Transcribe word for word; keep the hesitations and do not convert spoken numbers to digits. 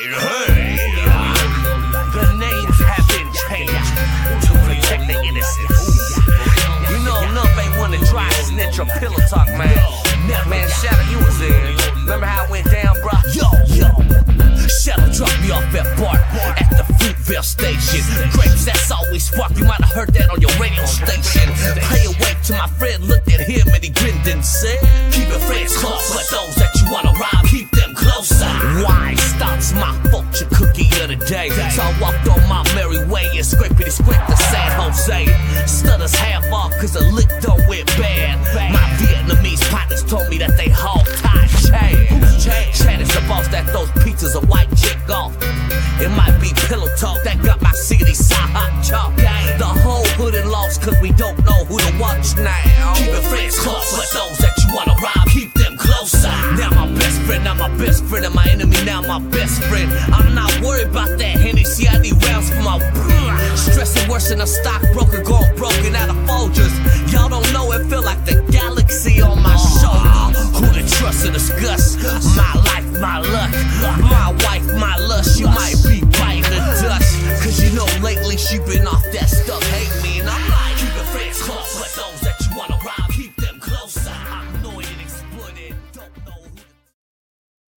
hey. The names have been changed to protect the innocents. You know, enough ain't wanna try and snitch or pillow talk, man. Man, Shadow, you was there. Remember how it went down, bro? Yo, yo. Shadow dropped me off at Bart at the Fruitvale station. Grapes, that's always spark. You might have heard that on your radio station. Pay away to my friend, looked at him and he grinned and said, keep your friends close, but those that you wanna rob, keep them closer. Why stops my fortune cookie of the day? So I walked on my merry way and scraped it, scraped the San Jose. Stutters half off cause the lick don't went bad. My Vietnamese partners told me that they haul tight Chad. Chad is the boss that those pizzas a white chick off. It might be pillow talk that got my city side hot chalk. The whole hood and lost cause we don't know who to watch now. Keep your friends close, but those that you wanna rob, keep them closer. Now my best friend, now my best friend, and my enemy now my best friend. I'm not worried about that Hennessy, I need rounds for my stressing worse than a stockbroker going broken out of Folgers. Y'all don't know it feel like the galaxy on my shoulder. Who to trust or discuss? My life, my luck, my wife, my lust. You might be biting the dust, cause you know lately she been off that